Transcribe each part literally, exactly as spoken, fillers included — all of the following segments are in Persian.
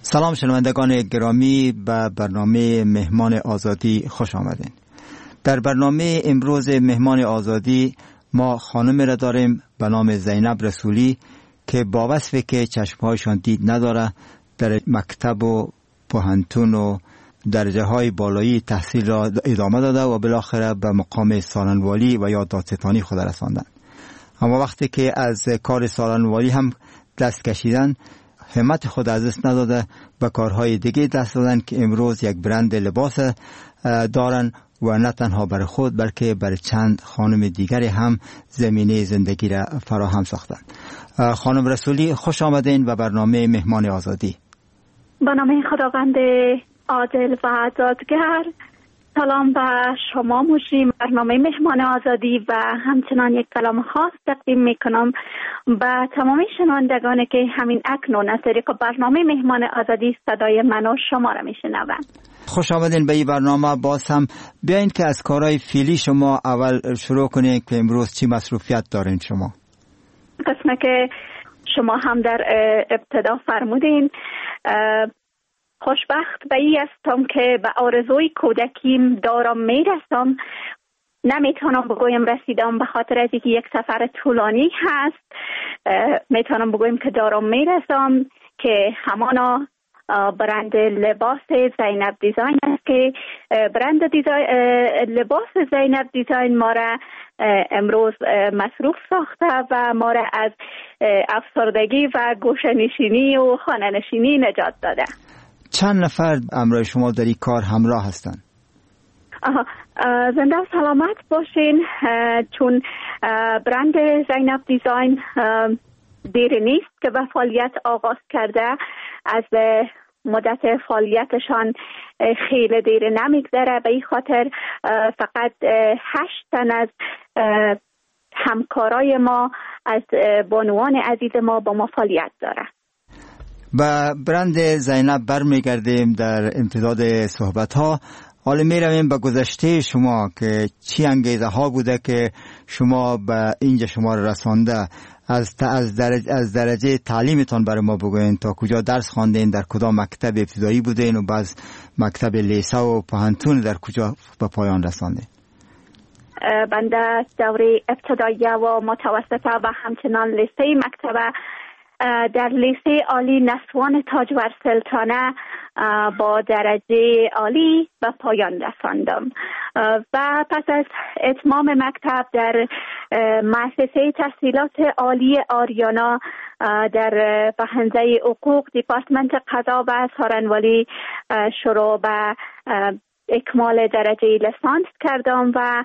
سلام شنوندگان گرامی، به برنامه مهمان آزادی خوش آمدین. در برنامه امروز مهمان آزادی ما خانم را داریم به نام زینب رسولی که با وصفی که چشمهایشان دید نداره در مکتب و پوهنتون و درجه های بالایی تحصیل را ادامه داده و بالاخره به مقام سالنوالی و یا دادستانی خود رساندند. اما وقتی که از کار سالنوالی هم دست کشیدن، همت خود از دست نداده، به کارهای دیگه دست دادن که امروز یک برند لباس دارن و نه تنها برای خود بلکه برای چند خانم دیگری هم زمینه زندگی را فراهم ساختن. خانم رسولی خوش آمدین و برنامه مهمان آزادی. به نام خداوند عادل و عزادگر، سلام به شما مجری برنامه مهمان آزادی و همچنان یک سلام خاص تقدیم میکنم به تمام شنوندگانی که همین اکنون از طریق برنامه مهمان آزادی صدای من و شما را میشنوند. خوش آمدین به این برنامه. باز هم بیاین که از کارهای فعلی شما اول شروع کنین که امروز چی مصروفیت دارین شما؟ قسمه که شما هم در ابتدا فرمودین، خوشبخت به ای هستم که به آرزوی کودکیم دارم میرسم. نمیتونم بگویم رسیدم به خاطر از اینکه یک سفر طولانی هست. میتونم بگویم که دارم میرسم که همانا برند لباس زینب دیزاین است که برند دیزاین لباس زینب دیزاین ما را امروز مصروف ساخته و ما را از افسردگی و گوشه‌نشینی و خانه نشینی نجات داده. چند نفر همراه شما در این کار همراه هستن؟ زنده و سلامت باشین. چون برند زینب دیزاین دیر نیست که به فعالیت آغاز کرده، از مدت فعالیتشان خیلی دیر نمیگذره. به این خاطر فقط هشت تن از همکارای ما از بانوان عزیز ما با ما فعالیت داره. با برند زینب برمیگردیم در امتداد صحبت ها. حالا می رویم به گذشته شما که چی انگیزه ها بوده که شما به اینجا شما رو رسانده. از از درجه از درجه تعلیمتان برای ما بگوین، تا کجا درس خواندین، در کدام مکتب ابتدایی بودین و بعد مکتب لیسه و پوهنتون در کجا به پایان رساندین؟ بنده دوره ابتدایی و متوسطه و همچنان لیسه مکتب در لیسه عالی نسوان تاجور سلطانه با درجه عالی به پایان رساندم و پس از اتمام مکتب در مؤسسه تحصیلات عالی آریانا در حوزه حقوق دیپارتمنت قضا و سارنوالی شروع به اکمال درجه لیسانس کردم و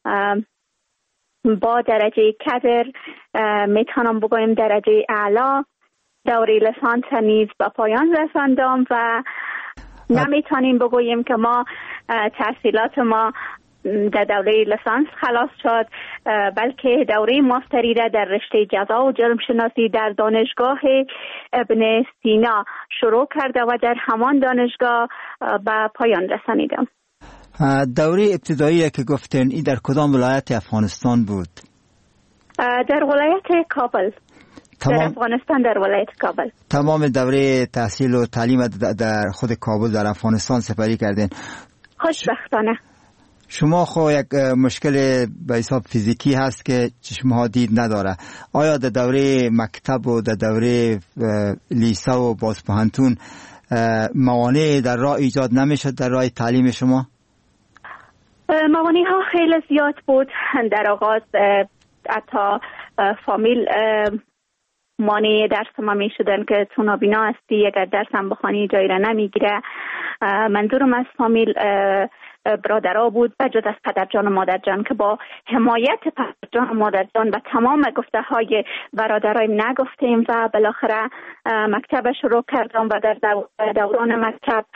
با درجه کدر میتونم بگویم درجه اعلا دوره لیسانس نیز به پایان رساندم و نمیتونیم بگوییم که ما تحصیلات ما در دوره لیسانس خلاص شد، بلکه دوره ماستری را در رشته جزا و جرم شناسی در دانشگاه ابن سینا شروع کرده و در همان دانشگاه به پایان رسانیدم. دوره ابتدایی که گفتین این در کدام ولایت افغانستان بود؟ در ولایت کابل. تمام... در افغانستان در ولایت کابل. تمام دوره تحصیل و تعلیم در خود کابل در افغانستان سپری کردین. خوشبختانه. شما خو یک مشکل به حساب فیزیکی هست که چشمها دید نداره. آیا در دوره مکتب و در دوره لیسه و باز پوهنتون موانع در راه ایجاد نمیشد در راه تعلیم شما؟ موانع ها خیلی زیاد بود. در آغاز حتی فامیل مانع درس ما می شدن که تو نابینا هستی، اگر درس هم بخوانی جایی را نمیگیره. منظورم از فامیل برادرها بود بجز از پدرجان و مادرجان که با حمایت پدرجان و مادرجان و تمام گفته های برادرای نگفتیم و بالاخره مکتب شروع کردم و در دوران مکتب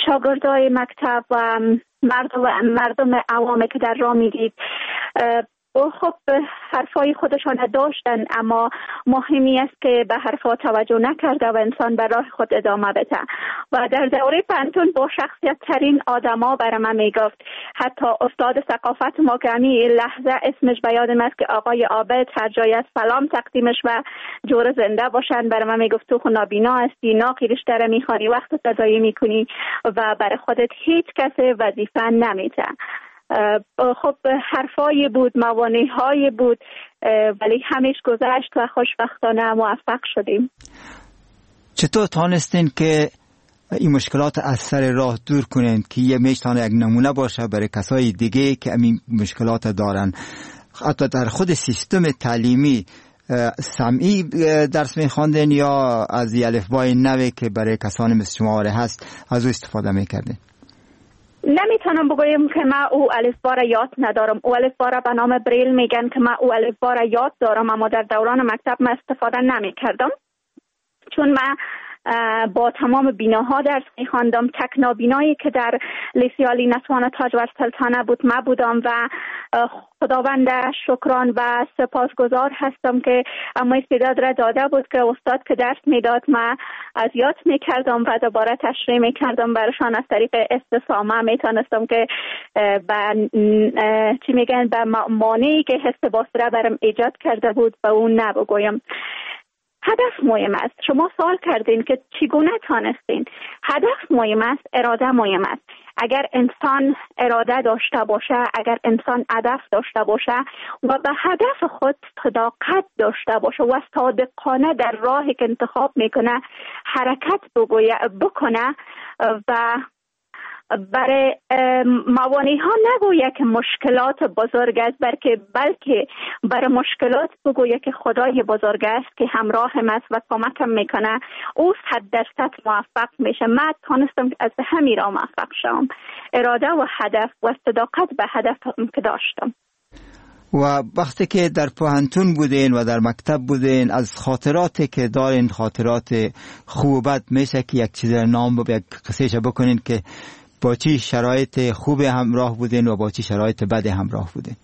شاگردای مکتب و مردم مردم عوامی که در راه میدید خب حرفای خودشان داشتن، اما مهمی است که به حرفا توجه نکرده و انسان به راه خود ادامه بده. و در دوره پانتون با شخصیت ترین آدما برای من میگفت، حتی استاد ثقافت ما که همین لحظه اسمش به یادم است که آقای عابد، هر جای از سلام تقدیمش و جور زنده باشن، برای من میگفت تو نابینا هستی، ناقی رشته را میخوانی، وقت تضایع میکنی و برای خودت هیچ کس وظیفه نمیده. خب حرفای بود، موانع‌های بود، ولی همیش گذشت و خوشبختانه موفق شدیم. چطور تانستین که این مشکلات از سر راه دور کنین که یه میتونه یک نمونه باشه برای کسای دیگه که این مشکلات دارن؟ حتی در خود سیستم تعلیمی سمعی درس میخواندین یا از یه الفبای نوی که برای کسان مثل شما هست از او استفاده میکردین؟ نمیتونم بگویم که من او الفبا را یاد ندارم. او الفبا را به نام بریل میگن که من او الفبا را یاد دارم، اما در دوران مکتب من استفاده نمیکردم، چون من با تمام بیناها درس میخواندم. تک نابینایی که در لیسه عالی نتوان تاج و سلطانه بود من بودم و خداوند شکران و سپاسگزار هستم که اما استعداد را داده بود که استاد که درس میداد من از یاد میکردم و دوباره تشریح میکردم برشان. از طریق استفامه میتونستم که به چی میگن به مانعی که حس باسره برم ایجاد کرده بود به اون نبگویم. هدف مهم است. شما سوال کردین که چگونه تانستین. هدف مهم است، اراده مهم است. اگر انسان اراده داشته باشه، اگر انسان هدف داشته باشه و به هدف خود صداقت داشته باشه و صادقانه در راهی که انتخاب میکنه حرکت بکنه و برای موانع ها نگویه که مشکلات بزرگ است، بلکه بلکه برای مشکلات بگویه که خدای بزرگ است که همراهم است و کمکم میکنه، او صد درصد موفق میشه. من تونستم از همین راه موفق شدم، اراده و هدف و صداقت به هدف که داشتم. و وقتی که در پوهنتون بودین و در مکتب بودین، از خاطراتی که دارین، خاطرات خوب و بد، میشه که یک چیز نام و یک قصهش بکنین که با چی شرایط خوب همراه بودین و با چی شرایط بد همراه بودین؟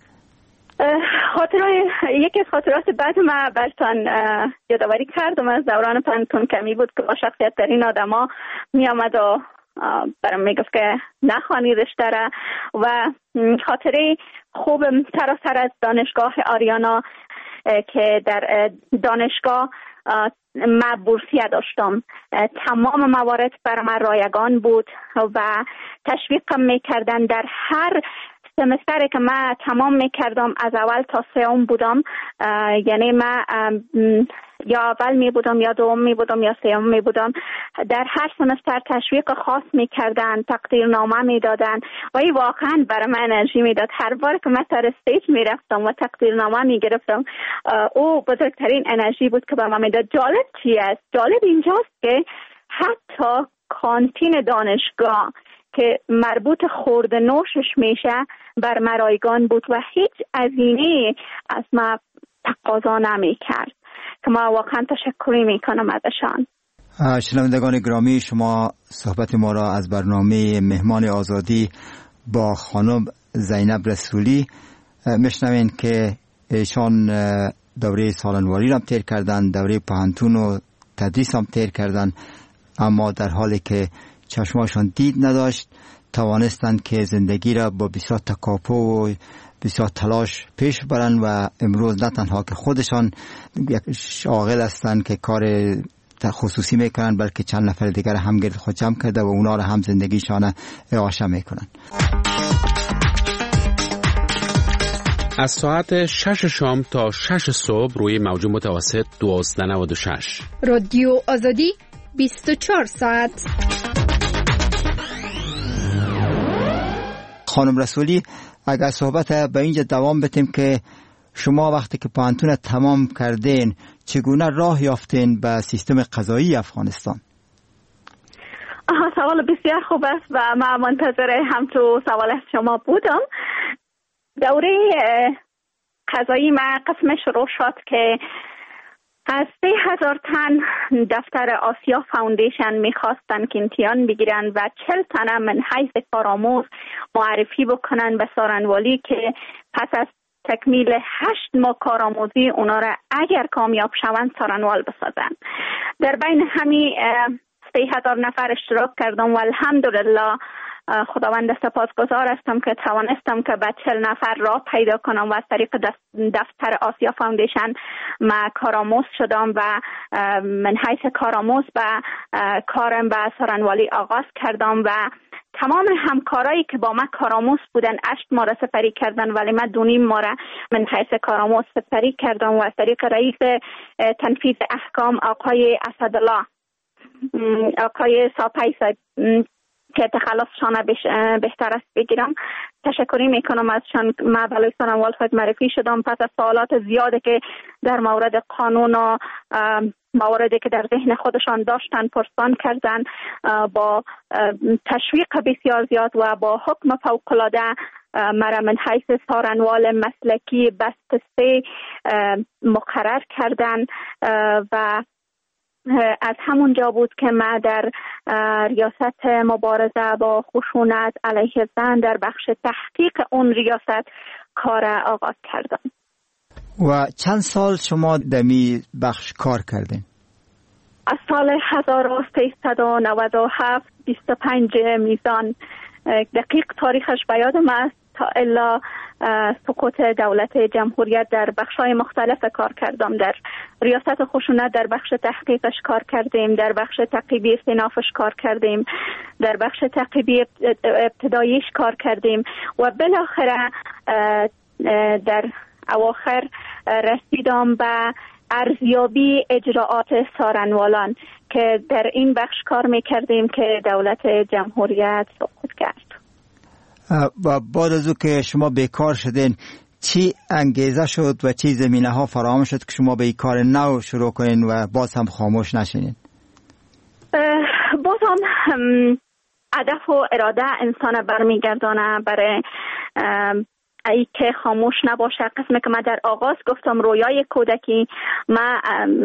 خاطرات یکی از خاطرات بد من براتون یادآوری کردم از دوران پانتون کمی بود که با شخصیت ترین آدما می آمد و برام میگفت که نخوانی رشته را. و خاطره خوب سراسر از دانشگاه آریانا که در دانشگاه من بورسیه داشتم، تمام موارد بر من رایگان بود و تشویقم میکردن. در هر سمستری که من تمام میکردم از اول تا سوم بودم، یعنی من یا اول می بودم یا دوم می بودم یا سوم می بودم، در هر سمستر تشویق خاص میکردن، تقدیرنامه میدادن و این واقعا برای من انرژی میداد. هر بار که من سر استیج میرفتم و تقدیرنامه میگرفتم، او بزرگترین انرژی بود که به من میداد. جالب چی است؟ جالب اینجاست که حتی کانتین دانشگاه که مربوط خورد نوشش میشه بر مرایگان بود و هیچ هزینه از ما تقاضا نمی کرد که ما واقعا تشکری میکنم ازشان. شنوندگان گرامی، شما صحبت ما را از برنامه مهمان آزادی با خانم زینب رسولی میشنوین که ایشان دوره سالنواری را تیر کردن، دوره پوهنتون و تدریس هم تیر کردن، اما در حالی که چشماشان دید نداشت توانستند که زندگی را با بسیار تکاپو و بسیار تلاش پیش برن و امروز نه تنها که خودشان یک شاغل هستند که کار خصوصی میکنن، بلکه چند نفر دیگر هم گرد خود جمع کرده و اونا را هم زندگیشان اعاشه میکنن. از ساعت شش شام تا شش صبح روی موج متوسط دوازده نود و شش رادیو آزادی بیست و چهار ساعت. خانم رسولی، اگر صحبت به اینجا دوام بتیم که شما وقتی که پوهنتون تمام کردین چگونه راه یافتین به سیستم قضایی افغانستان؟ آها، سوال بسیار خوب است و من منتظر هم تو سوال از شما بودم. دوره قضایی من قسم شروع شد که از سه هزار تن دفتر آسیا فاوندیشن میخواستن که امتحان بگیرن و چل تن من حیث کارآموز معرفی بکنن به سارنوالی که پس از تکمیل هشت ماه کارآموزی اونا را اگر کامیاب شوند سارنوال بسازن. در بین همین سه هزار نفر اشتراک کردم و الحمدلله خداوند سپاسگزار هستم که توانستم که به چهل نفر راه پیدا کنم و از طریق دفتر آسیا فاوندیشن ما کارآموز شدم و من حیث کارآموز به کارم به سارنوالی آغاز کردم و تمام همکارایی که با ما کارآموز بودن هشت ماه را سپری کردن، ولی من دو نیم ماه را من حیث کارآموز سپری کردم و از طریق رئیس تنفیذ احکام آقای اسدالله آقای ساپی صاحب که تخلصشان بهتر است بگیرم تشکری میکنم ازشان. من بلوی سارنوال معرفی شدم پس از سوالات زیاده که در مورد قانون و مواردی که در ذهن خودشان داشتن پرسان کردن، با تشویق بسیار زیاد و با حکم فوق‌العاده مرا من حیث سارنوال مسلکی بست سه مقرر کردن و از همون جا بود که من در ریاست مبارزه با خشونت علیه زن در بخش تحقیق اون ریاست کار آغاز کردم. و چند سال شما در می بخش کار کردین؟ از سال هزار و سیصد و نود و هفت بیست و پنج میزان، دقیق تاریخش به یادم است، تا الا سقوط دولت جمهوریت در بخش‌های مختلف کار کردم. در ریاست خشونت در بخش تحقیقش کار کردیم، در بخش تعقیبی استینافش کار کردیم، در بخش تعقیبی ابتداییش کار کردیم و بالاخره در اواخر رسیدم به ارزیابی اجراعات سارنوالان که در این بخش کار میکردیم که دولت جمهوریت سقوط کرد. و بعد از او که شما بیکار شدین چی انگیزه شد و چی زمینه ها فراهم شد که شما به این کار نو شروع کنین و باز هم خاموش نشینین؟ باز هم هدف و اراده انسان برمیگردانه برای ای که خاموش نباشه. قسمی که من در آغاز گفتم رویای کودکی من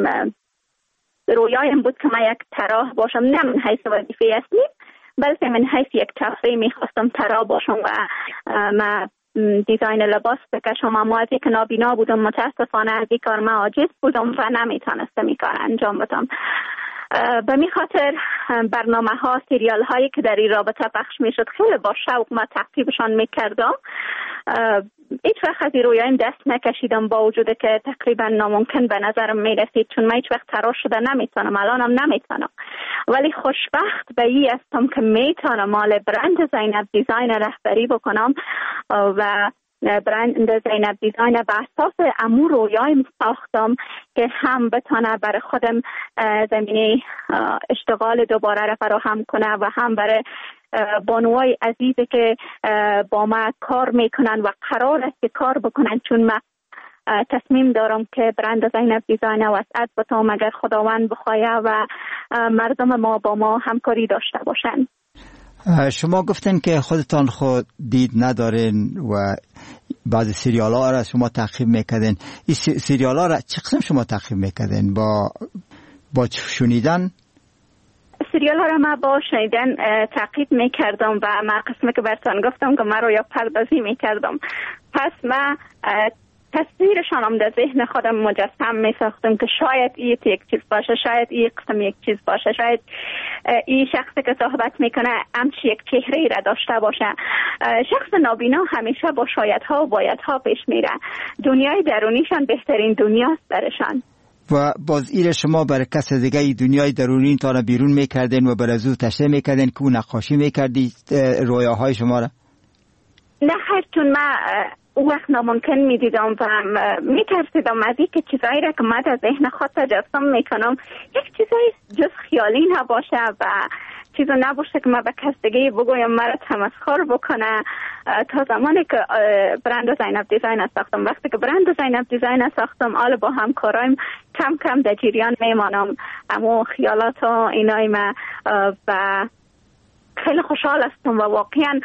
رویایم بود که من یک طراح باشم، نه من حیث وظیفه اصلی بلکه من حیث یک تفریح میخواستم طراح باشم و من دیزاین لباس بکشم، اما از یک نابینا بودم، متاسفانه از این کار من عاجز بودم و نمیتونستم این کار انجام بدم. به می خاطر برنامه ها سریال هایی که در این رابطه پخش می شد خیلی با شوق ما تعقیبشان می کردم. هیچ وقت از این رویایم دست نکشیدم با وجود که تقریبا ناممکن به نظرم می رسید، چون من هیچ وقت طراح شده نمیتونم، الانم نمیتونم، ولی خوشبخت به این هستم که میتونم مال برند زینب دیزاین رهبری بکنم و برند زینب دیزاین به اساس امور رویایم ساختم که هم بتونه برای خودم زمینه اشتغال دوباره را فراهم کنه و هم برای بانوای عزیزی که با ما کار میکنن و قرار است که کار بکنن، چون من تصمیم دارم که برند زینب دیزاین وسعت بتام اگر خداوند بخواهد و مردم ما با ما همکاری داشته باشن. شما گفتین که خودتان خود دید ندارین و بعضی سریال ها را شما تعقیب میکردین. این سریال ها را چه قسم شما تعقیب میکردین؟ با با شنیدن؟ سریال ها را من با شنیدن تعقیب میکردم و من قسمی که براتون گفتم که من رو یا پردازی میکردم، پس من تصویرشان هم در ذهن خودم مجسم می ساختم که شاید این یک چیز باشه، شاید این قسم یک چیز باشه، شاید این شخصی که صحبت میکنه همچی یک چهره را داشته باشه. شخص نابینا همیشه با شایدها و بایدها پیش میره، دنیای درونیشان بهترین دنیاست برشان. و باز ایره شما برای کس دیگه دنیای درونی تا بیرون میکردین و برای زو تشریح میکردین که اون نقاشی میکردی رویاهای شما را؟ نه خیر، چون من اون وقت ناممکن می دیدم و می ترسیدم از این که چیزایی را که من در ذهن خود تجسم می کنم یک چیزایی جز خیالی نباشه و چیزا نباشه که من به کس دیگه بگویم مرا تمسخر بکنه. تا زمانی که برند زینب دیزاین ساختم، وقتی که برند زینب دیزاین ساختم آل با همکارایم کم کم در جریان میمانم اما خیالات و اینای من و خیلی خوشحال هستم و واقعا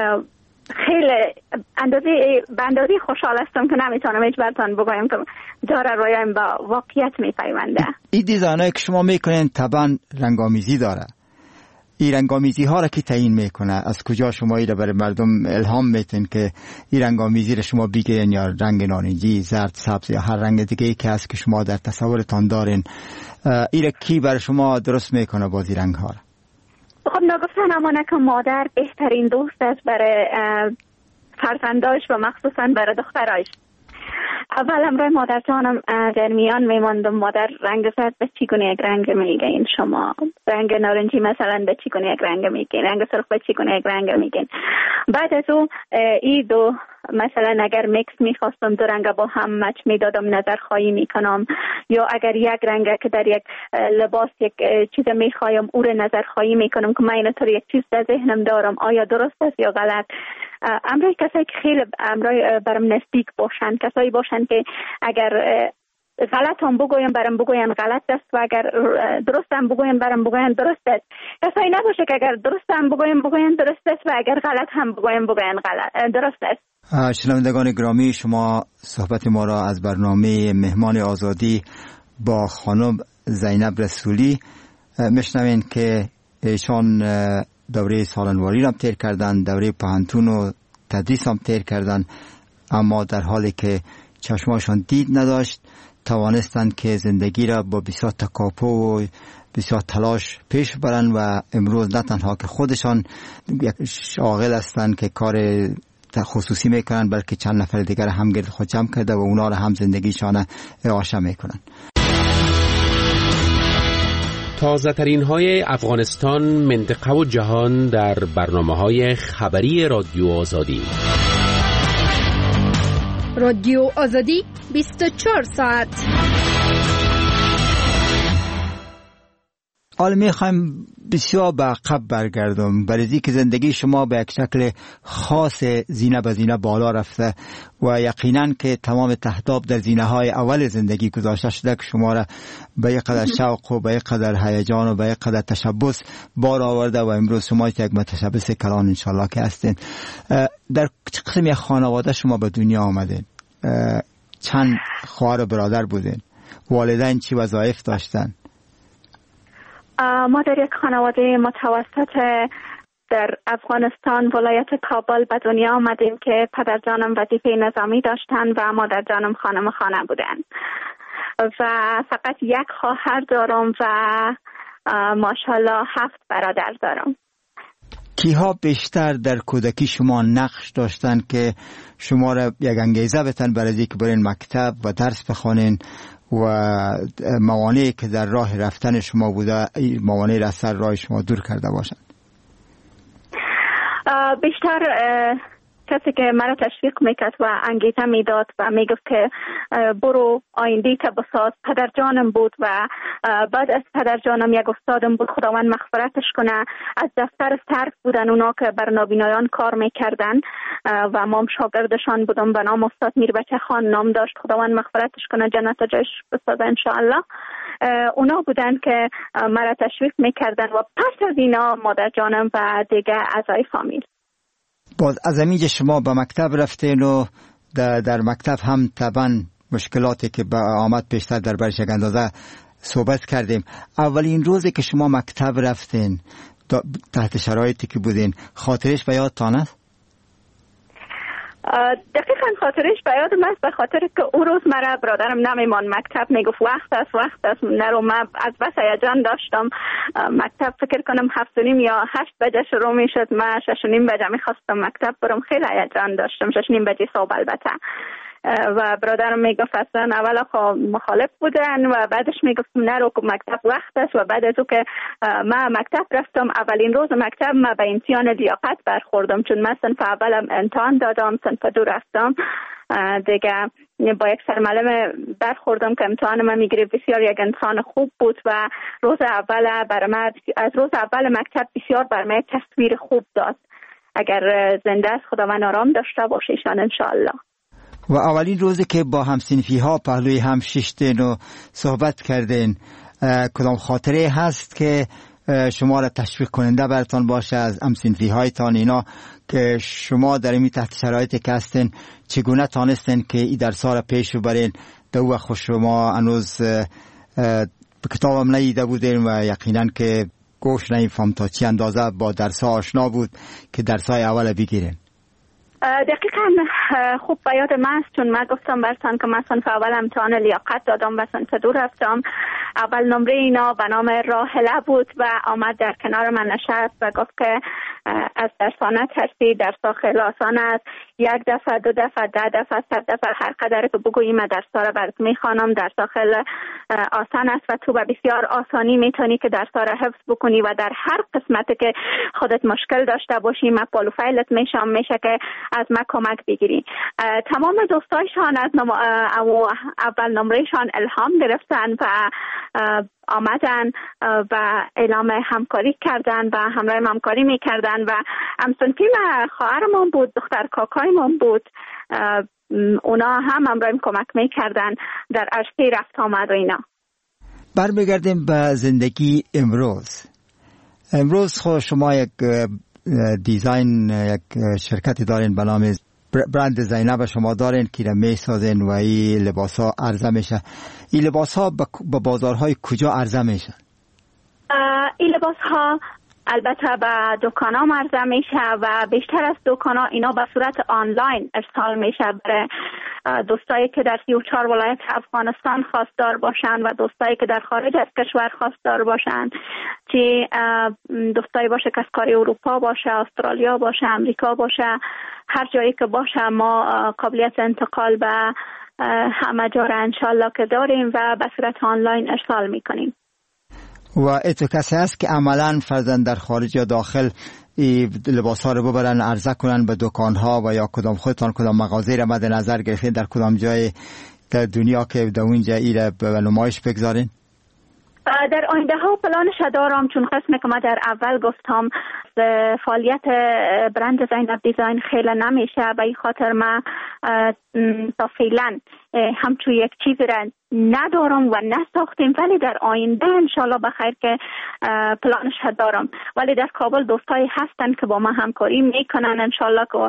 خیلی اندازه به اندازه خوشحال هستم که نمیتونم هیچ براتون بگویم که داره رویایم با واقعیت میپیونده. این دیزاینایی که شما میکنین طبعا رنگامیزی داره. این رنگامیزی ها را که تعیین میکنه؟ از کجا شما این را برای مردم الهام میتین که این رنگامیزی را شما بگیرین، یا رنگ نارنجی، زرد، سبز یا هر رنگ دیگه ای که هست که شما در تصورتان دارین، این را کی برای شما درست میکنه باز این رنگ ها را؟ خب نگفتن امانه که مادر بهترین دوست است برای فرزنداش و مخصوصا برای دخترایش. اول امروی مادر جانم در میان میماندم، مادر رنگ زرد به چیگونه یک رنگ میگین، شما رنگ نارنجی مثلا به چیگونه یک رنگ میگین، رنگ سرخ به چیگونه یک رنگ میگین. بعد از او ای دو مثلا اگر میکس میخواستم دو رنگ با هم مچ میدادم، نظر خواهی میکنم، یا اگر یک رنگ که در یک لباس یک چیز میخوایم او رو نظر خواهی میکنم که من اینطور یک چیز در ذهنم دارم، آیا درست است یا غلط. امروی کسایی که خیلی امروی برام نزدیک باشن، کسایی باشن که اگر غلط هم بگویم برام بگوین غلط است و اگر درست هم بگویم برام بگوین درست است. کسایی نباشه که اگر درست هم بگویم بگوین درست است و اگر غلط هم بگویم بگوین غلط درست است. شنوندگان گرامی، شما صحبت ما را از برنامه مهمان آزادی با خانم زینب رسولی میشنوین که ایشان دوره سالنواری را تیر کردن، دوره پانتون و تدریس هم تیر کردن، اما در حالی که چشماشان دید نداشت توانستند که زندگی را با بسیار تکاپو و بسیار تلاش پیش برن و امروز نه تنها که خودشان یک شاغل هستند که کار خصوصی میکنن، بلکه چند نفر دیگر هم گرد خود جمع کرده و اونا را هم زندگیشان اعاشه میکنن. تازه ترین های افغانستان، منطقه و جهان در برنامه های خبری رادیو آزادی. رادیو آزادی بیست و چهار ساعت. حالا میخوایم بسیار به عقب برگردم، برای که زندگی شما به یک شکل خاص زینه به زینه بالا رفته و یقینا که تمام تهداب در زینه های اول زندگی گذاشته شده که شما را به یک قدر شوق و به یک قدر هیجان و به یک قدر تشبث بار آورده و امروز شما یک متشبث کلان انشالله که هستین. در چه قسمی خانواده شما به دنیا آمدین؟ چند خواهر و برادر بودین؟ والدین چی وظایف داشتن؟ ما در یک خانواده متوسط در افغانستان ولایت کابل به دنیا آمدیم که پدر جانم وظیفه نظامی داشتن و مادر جانم خانم خانه بودن و فقط یک خواهر دارم و ماشاءالله هفت برادر دارم. کیها بیشتر در کودکی شما نقش داشتن که شما را یک انگیزه بتن برای اینکه برین مکتب و درس بخوانین و موانعی که در راه رفتن شما بوده موانعی را از سر راه شما دور کرده باشند؟ بیشتر کسی که مرا تشویق میکرد و انگیزه میداد و میگفت که برو آینده که بساز پدر جانم بود و بعد از پدر جانم یک استادم بود، خداوند مغفرتش کنه. از دفتر صرف بودن اونا که بر نابینایان کار میکردن و ما شاگردشان بودم و نام استاد میربچه خان نام داشت، خداوند مغفرتش کنه، جنت جایش بسازه انشاءالله. اونا بودن که مرا تشویق میکردن و پس از اینا مادر جانم و دیگه اعضای فامیل. باز از اینجا شما به مکتب رفتین و در, در مکتب هم طبعا مشکلاتی که به آمد پیشتر در برش یک اندازه صحبت کردیم. اولین روزی که شما مکتب رفتین تحت شرایطی که بودین خاطرش به یادتان است؟ دقیقاً خاطرش به یادم است، به خاطر که اون روز مرا برادرم نمیمان مکتب، میگفت وقت است وقت است نرو. من از بس هیجان داشتم مکتب، فکر کنم هفت و نیم یا هشت بجه شروع میشد، من شش و نیم بجه میخواستم مکتب برم، خیلی هیجان داشتم، شش و نیم بجه صبح البته. و برادرم میگفت اصلا اولا خب مخالف بودن و بعدش میگفتم نرو که مکتب وقت است. و بعد از او که من مکتب رفتم اولین روز مکتب من به امتحان لیاقت برخوردم، چون من صنف اولم امتحان دادم، صنف دو رفتم دیگه با یک سرمعلم برخوردم که امتحان من میگیره، بسیار یک انسان خوب بود و روز اول برای من از روز اول مکتب بسیار برای من تصویر خوب داد. اگر زنده است خداوند آرام داشته باشه ایشان انشاءالله. و اولین روزی که با همسنفی ها پهلوی هم ششتین و صحبت کردین، کدام خاطره هست که شما را تشویق کننده براتان باشه از همسنفی هایتان اینا که شما در این تحت شرایطی که هستین چگونه تانستین که این درس‌ها را پیش ببرین؟ دو وقت شما هنوز به کتابم ندیده بودین و یقینا که گوش نمیفهم تا چی اندازه با درس آشنا بود که درس های اول بگیرین؟ دقیقا خوب به یاد من است، چون من گفتم برتان که من صنف اول امتحان لیاقت دادم و صنف دو رفتم. اول نمره اینا به نام راحله بود و آمد در کنار من نشست و گفت که از درس نترسی، درس خیلی آسان است، یک دفعه دو دفعه ده دفعه صد دفعه هر قدر که بگویی من درس را برات میخوانم، درس خیلی آسان است و تو به بسیار آسانی میتونی که درس را حفظ بکنی و در هر قسمتی که خودت مشکل داشته باشی من پالو فایلت میشم، میشه که از من کمک بگیری. تمام دوستایشان از نم... اول نمرهشان الهام گرفتن و آمدن و اعلام همکاری کردن و همراه همکاری میکردن و همسنفی خواهرمون بود، دختر کاکایمون بود، اونا هم همراهیم کمک میکردن در عرصه رفت آمد و اینا. برمیگردیم به زندگی امروز. امروز خود شما یک دیزاین، یک شرکتی دارین به نام برند زینب شما دارین که را میسازین و این لباس ها عرضه میشه. این لباس ها به بازارهای کجا عرضه میشن؟ این لباس ها البته به دکان ها عرضه میشه و بیشتر از دکان ها اینا به صورت آنلاین ارسال میشه برای دوستایی که در سی و چهار ولایت افغانستان خواستار باشن و دوستایی که در خارج از کشور خواستار باشن، که دوستایی باشه که از کاری اروپا باشه، استرالیا باشه، امریکا باشه، هر جایی که باشه ما قابلیت انتقال به همه جا را انشالله که داریم و به صورت آنلاین ارسال میکنیم. و اتو کسی هست که عملاً فرزن در خارج یا داخل لباس ها رو ببرن عرضه کنن به دکان ها و یا کدام خودتان کدام مغازه را مد نظر گرفتین در کدام جای در دنیا که در اونجا ایره به نمایش بگذارین؟ در آینده ها پلانش دارم، چون قسمی که ما در اول گفتم فعالیت برند زینب دیزاین خیلی نمیشه، به این خاطر ما تا فعلا همچو یک چیز را ندارم و نساختیم، ولی در آینده انشالله بخیر که پلانش دارم. ولی در کابل دوستایی هستن که با ما همکاری میکنن، انشالله که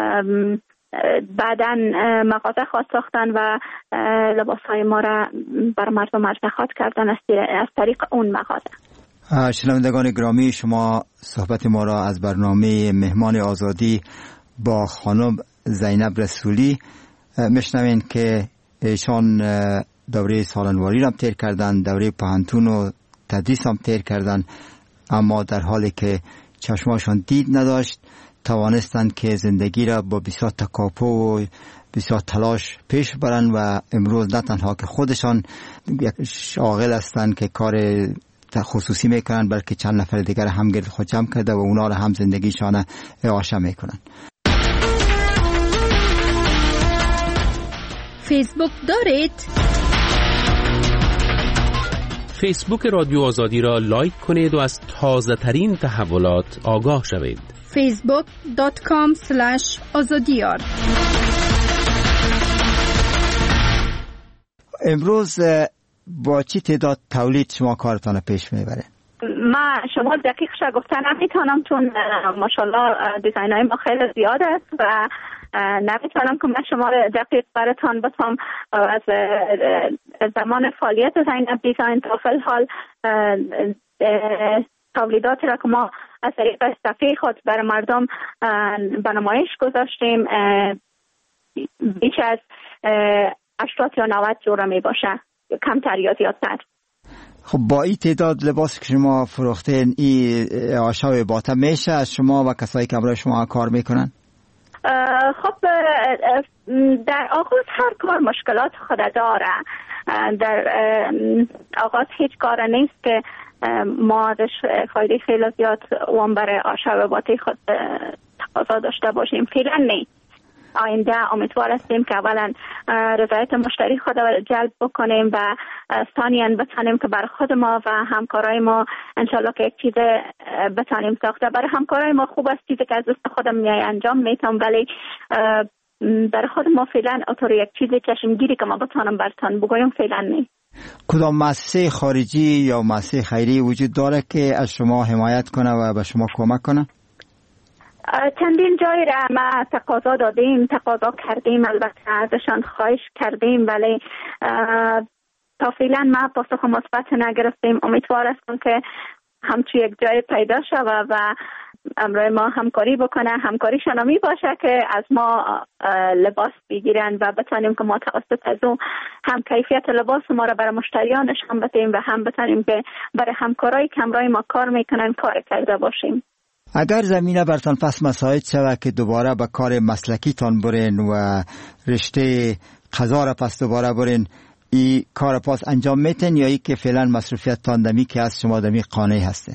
بعداً مغازه خواهد ساختن و لباس های ما را بر مردم عرضه خواهد کردن از طریق اون مغازه. شنوندگان گرامی، شما صحبت ما را از برنامه مهمان آزادی با خانم زینب رسولی میشنوین که ایشان دوره سالنواری را تیر کردن، دوره پهنتون و تدریس هم تیر کردن، اما در حالی که چشماشان دید نداشت توانستند که زندگی را با بسیار تکاپو و بسیار تلاش پیش برن و امروز نه تنها که خودشان یک شاغل هستند که کار خصوصی میکنن، بلکه چند نفر دیگر هم گرد خود جمع کرده و اونا را هم زندگیشان اعاشه میکنن. فیسبوک دارید؟ فیسبوک رادیو آزادی را لایک کنید و از تازه ترین تحولات آگاه شوید. فیسبوک دات کام سلش آزادیار. امروز با چی تعداد تولید شما کارتان پیش میبره؟ ما شما دقیق شا گفتن نمیتونم، چون ماشاءالله دیزاین های ما خیلی زیاد است و نمیتونم که من شما دقیق براتان بتونم از زمان فعالیت زینب دیزاین تا فی الحال تولیدات را که ما از طریق صفحه خود بر مردم به نمایش گذاشتیم بیش از هشتاد یا نود جوره می باشه، کمتر یا زیادتر. خب با این تعداد لباس که شما فروختین این آشا و باطه میشه از شما و کسایی که برای شما کار میکنن؟ خب در آغاز هر کار مشکلات خود داره. در آغاز هیچ کار نیست که ما ازش فایده خیلی زیاد وام برای آشا و باطه خود تقاضا داشته باشیم، فعلا نیست. آینده امیدوار هستیم که اولا رضایت مشتری خود را جلب بکنیم و ثانیاً بتانیم که برای خود ما و همکارای ما انشالله که یک چیز بتانیم ساخته. برای همکارای ما خوب است چیزی که از دست خودم میای انجام میتونم، ولی برای خود ما فعلا اطور یک چیز چشمگیری که ما بتانم برتان بگویم فعلا نیست. کدام مؤسسه خارجی یا مؤسسه خیری وجود داره که از شما حمایت کنه و به شما کمک کنه؟ چندین جای را ما تقاضا دادیم، تقاضا کردیم، البته ازشان خواهش کردیم، ولی تا فعلا ما پاسخ مثبت نگرفتیم. امیدوار هستم که همچون یک جای پیدا شود و امروی ما همکاری بکنه، همکاریشان می باشه که از ما لباس بگیرن و بتانیم که ما توسط از اون هم کیفیت لباس ما را برای مشتریانشان بدیم و هم بتانیم که برای همکارایی که امروی ما کار میکنن کار کرده باشیم. اگر زمینه برتان پس مساعد شود که دوباره به کار مسلکی تان برین و رشته قضا را پس دوباره برین، ای کار پاس انجام میتین یا ای که فعلا مصروفیت تان دمی که از شما دمی قانع هسته؟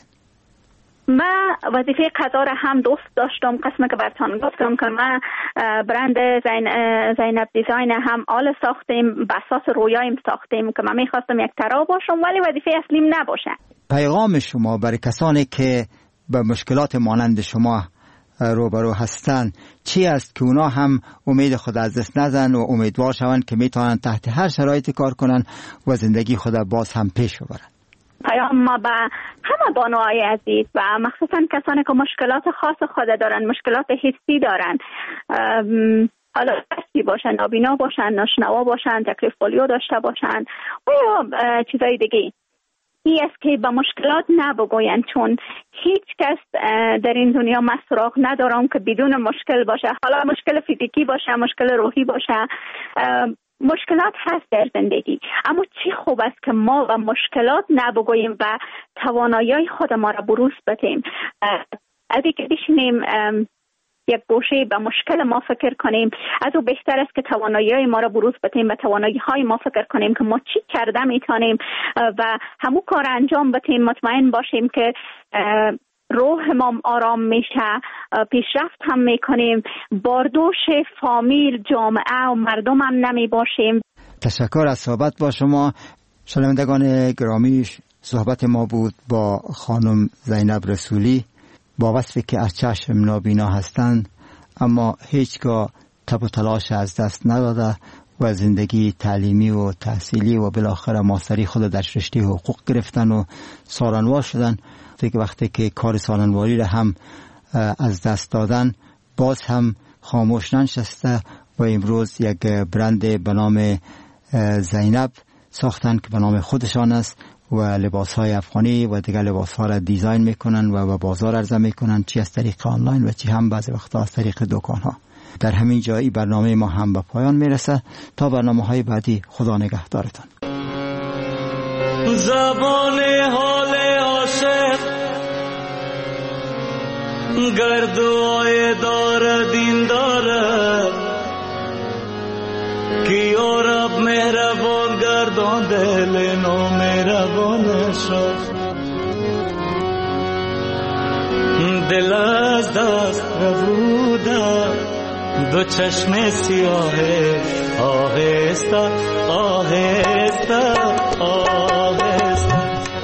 من وظیفه قضا را هم دوست داشتم، قسمه که برتان گفتم که من برند زین زینب دیزاین هم آل ساختیم، بساس رویایم ساختیم که من میخواستم یک طراح باشم ولی وظیفه اصلیم نباشه. پیغام شما برای کسانی که به مشکلات مانند شما روبرو هستند چی است که اونا هم امید خود از دست نزن و امیدوار شوند که میتونن تحت هر شرایطی کار کنن و زندگی خود باز هم پیش ببرن؟ پیام ما به همه بانوهای عزیز و مخصوصا کسانی که مشکلات خاص خود دارن، مشکلات حسی دارن، حالا دستی باشن، نابینا باشن، ناشنوا باشن، تکلیف پولیو داشته باشن و یا چیزای دیگه، این است که به مشکلات نبگوین، چون هیچ کس در این دنیا من سراغ ندارم که بدون مشکل باشه، حالا مشکل فیزیکی باشه، مشکل روحی باشه، مشکلات هست در زندگی، اما چی خوب است که ما به مشکلات نبگوییم و توانایی خود ما را بروز بدیم. از اینکه بشینیم یک گوشه به مشکل ما فکر کنیم، از او بهتر است که توانایی ما را بروز بدیم و توانایی های ما فکر کنیم که ما چی کرده میتونیم و همو کار انجام بدیم، مطمئن باشیم که روح ما آرام میشه، پیشرفت هم میکنیم، باردوش فامیل، جامعه و مردم هم نمی باشیم. تشکر از صحبت با شما. شنوندگان گرامی، صحبت ما بود با خانم زینب رسولی با وصفی که از چشم نابینا هستند اما هیچگاه تب و تلاش از دست نداده و زندگی تعلیمی و تحصیلی و بالاخره ماستری خود در رشته حقوق گرفتن و سالنوار شدن. دیگه وقتی که کار سالنواری را هم از دست دادن باز هم خاموش ننشسته و امروز یک برند به نام زینب ساختن که به نام خودشان است و لباس های افغانی و دیگر لباس ها را دیزاین میکنن و به بازار عرضه میکنن، چی از طریق آنلاین و چی هم بعضی وقتا از طریق دکان ها. در همین جایی برنامه ما هم به پایان میرسه. تا برنامه های بعدی، خدا نگهدارتان. زبان حال عاشق گردوای دار دین داره کی اور اب مهربان گردان دل نو مهربان شد دل از دست ربوده دو چشم سیاه آهسته آهسته آهسته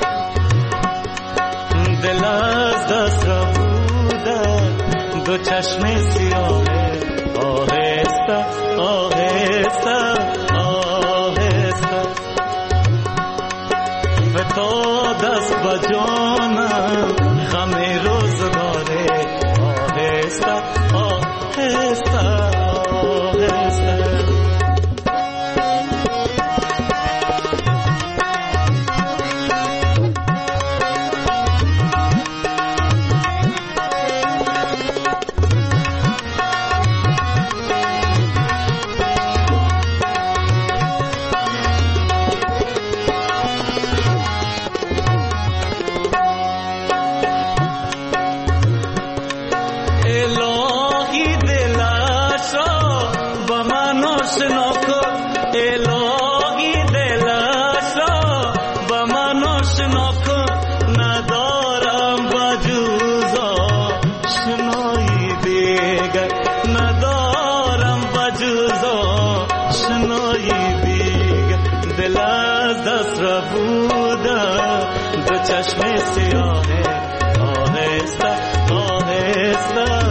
دل از دست ربوده دو چشم سیاه آهسته آهسته آهسته و تا دست با جانم غم روزگاره آهسته آهسته آهسته چشم سیاه آهسته آهسته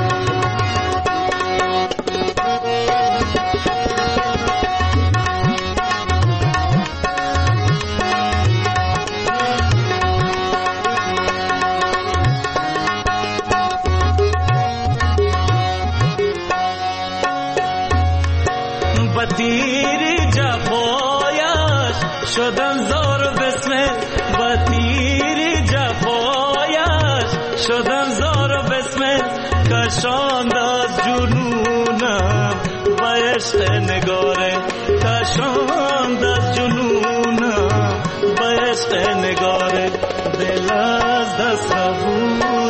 بطیری جفایش شدن زار بسمه بطیری جفایش شدم زار و بسمت کشاند از جنونم با عشق نگاره کشاند از جنونم با عشق نگاره دل از دست ربون